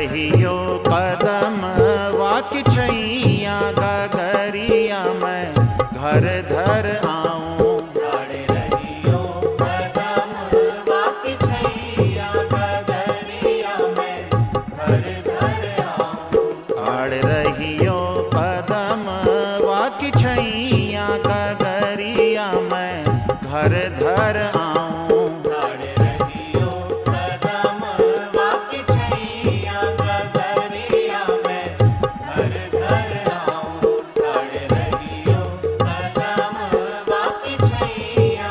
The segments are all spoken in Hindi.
रहियो कदम वाकी छैया गगरिया मैं घर धर आऊं। आड़े रहियो कदम वाकी छैया गगरिया मैं घर धर आऊं। आड़ रहियो कदम वाकी छैया गगरिया मैं घर धर आऊं। आड़े रहियो कदम वाकी छैया गगरिया मैं घर धर आऊं। आड़े रहियो कदम वाकी छैया।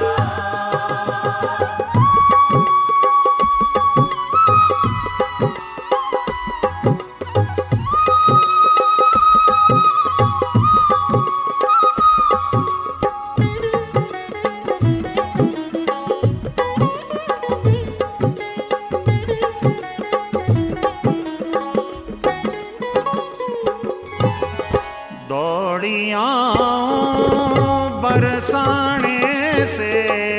दौड़ियाँ बरसाने से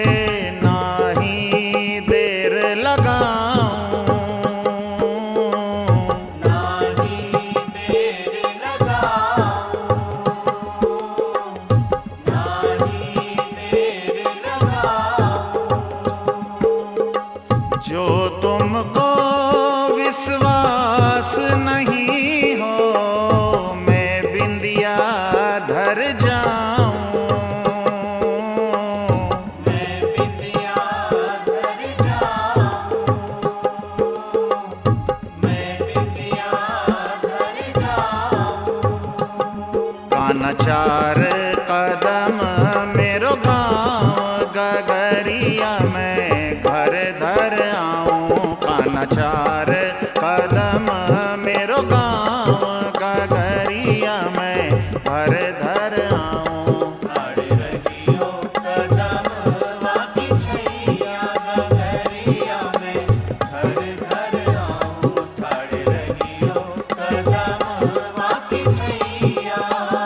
नाही देर लगाऊं। नाही देर लगाऊं। नाही देर लगाऊं। जो तुमको विश्वास नहीं हो मैं बिंदिया धर जाऊं। मैं बिंदिया धर जाऊं। मैं बिंदिया धर जाऊं। काना चार कदम मेरो गाँव गगरिया मैं घर धर आऊं। काना चार कदम मेरो गाँव गगरिया मैं घर धर आऊं। आड़े रहियो कदम वाकी छैया गगरिया मैं घर धर आऊं। आड़े रहियो कदम वाकी छैया।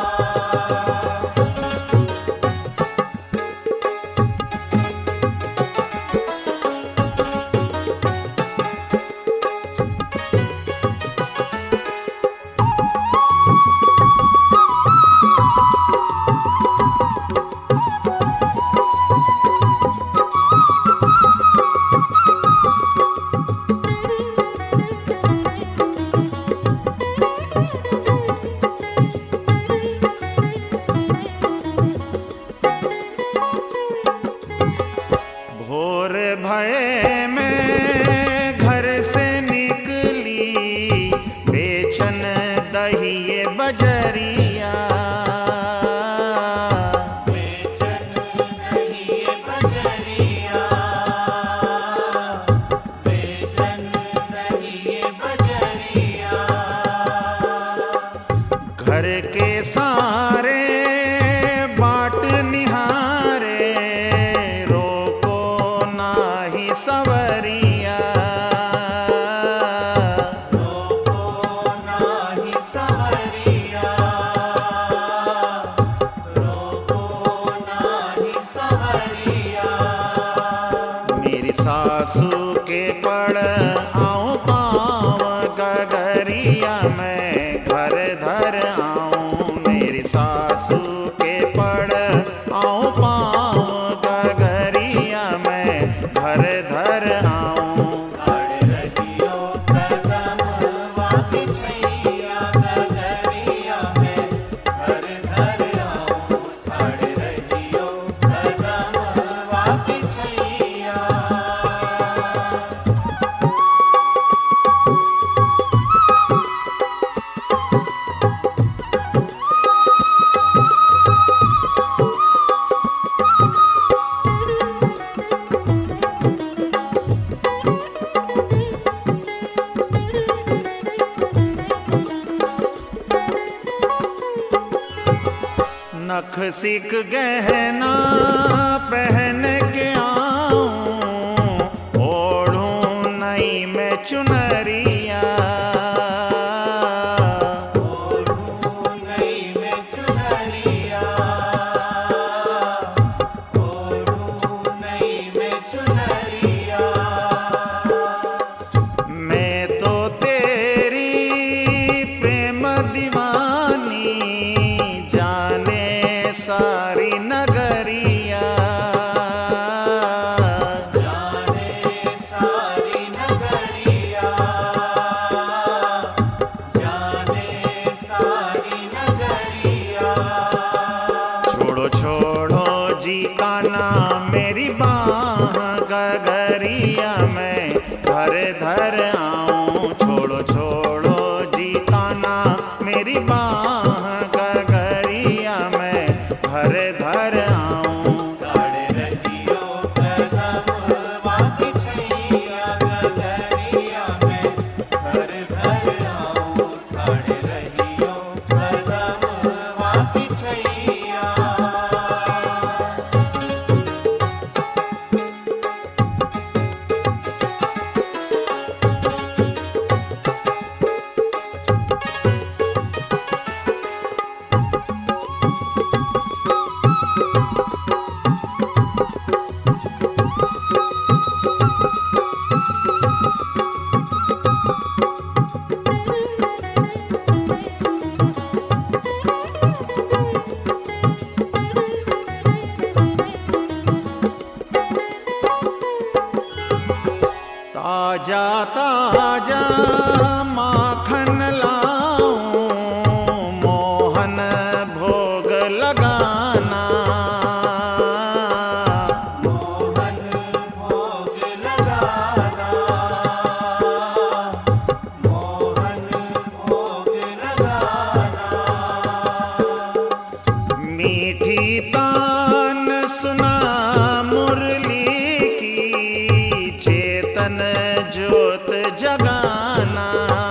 भोर भये में घर से निकली बेचन दहिए बजरिया। बेचन दहिए बजरिया। बेचन दहिए बजरिया। घर के सारे बाट निहारे रोको नाही सवरिया। रोको नाही सवरिया। रोको नाही सवरिया। मेरी सासू के पड़ आऊं पाँव गगरिया मैं घर धर आऊं। मेरी सासू के पड़ आऊं पाँव गगरिया मैं घर धर आऊं। आड़े रहियो कदम वाकी छैया गगरिया मैं घर धर आऊं। आड़े रहियो कदम वाकी छैया। नख सिक गहना पहन के आऊं। ओढ़ूं नई मैं चुनरिया। ओढ़ूं नई मैं चुनरिया। ओढ़ूं नई मैं चुनरिया। मैं तो तेरी गगरिया में घर धर आऊं। छोड़ो छोड़ो जीताना मेरी बाह गगरिया में घर धर आऊं। ताड़ रहियो कदम वाकी छैया गगरिया में घर घर आऊं। ताड़ रहियो कदम वाकी छैया। ताजा ताजा माखन लाऊं, मोहन भोग लगाना। मोहन भोग लगाना। मोहन भोग लगाना। मीठी तान सुना मुरली की, चेतन ज्योत जगाना।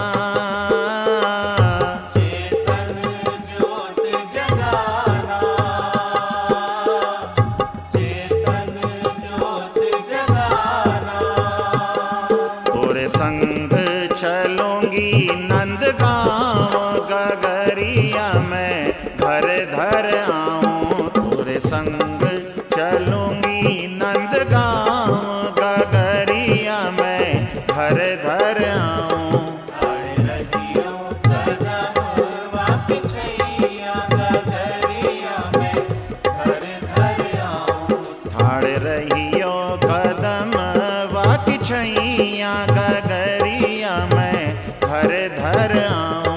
चेतन ज्योत जगाना। चेतन ज्योत जगाना। तोरे संग चलूंगी नंदगांव गगरिया में घर धर आऊं। तोरे संग चलूंगी नंदगांव गगरिया में घर धर आऊं। ताड़ रहियो कदम वाकी छैया गगरिया में घर घर आऊं। ठाड़ रहियो कदम वाकी छैया गगरिया में घर धर आऊं।